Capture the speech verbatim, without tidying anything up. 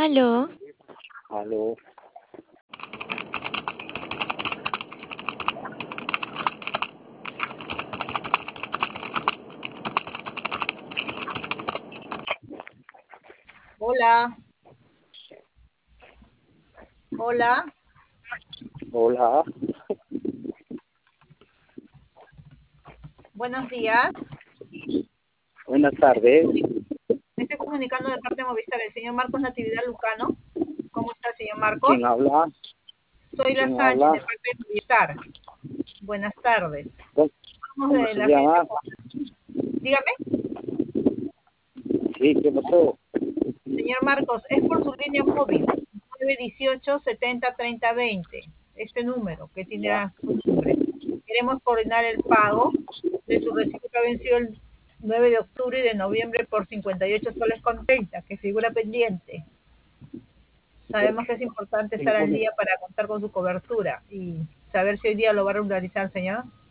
Aló, Aló, Hola, hola, hola, buenos días. buenas tardes. Me estoy comunicando de parte de Movistar, el señor Marcos Natividad Lucano. ¿Cómo está, señor ¿Quién Marcos? habla? Soy la ¿Quién Sánchez, de habla? parte de Movistar. Buenas tardes. ¿Cómo, Somos cómo de se la agencia. llama? Dígame, Sí, ¿qué pasó? señor Marcos, es por su línea móvil, nueve uno ocho, setenta, treinta, veinte. Este número que tiene Ya, a su nombre. Queremos coordinar el pago de su recibo que ha vencido el nueve de octubre y de noviembre por cincuenta y ocho soles con treinta, que figura pendiente. Sabemos que es importante estar al cinco- día para contar con su cobertura y saber si hoy día lo va a regularizar, señor.